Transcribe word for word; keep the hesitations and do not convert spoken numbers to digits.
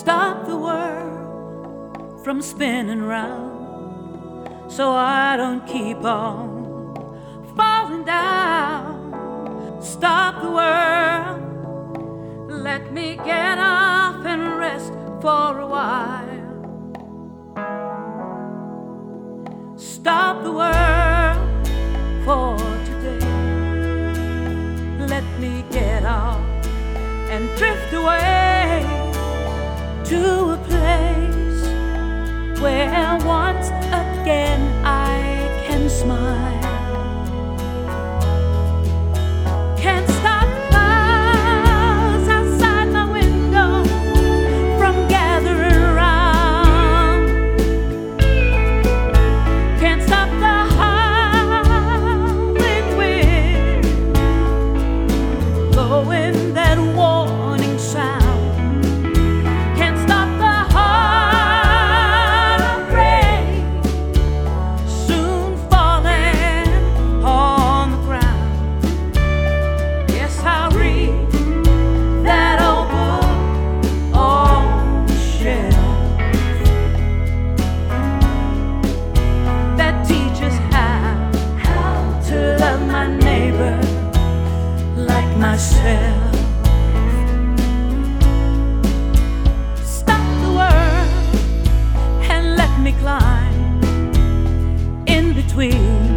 Stop the world from spinning round, so I don't keep on falling down. Stop the world, let me get off and rest for a while. Stop the world for today, let me get off and drift away to a place where once again I can smile. Can't stop clouds outside my window from gathering round. Can't stop the howling wind blowing that warning sound. Myself. Stop the world and let me climb in between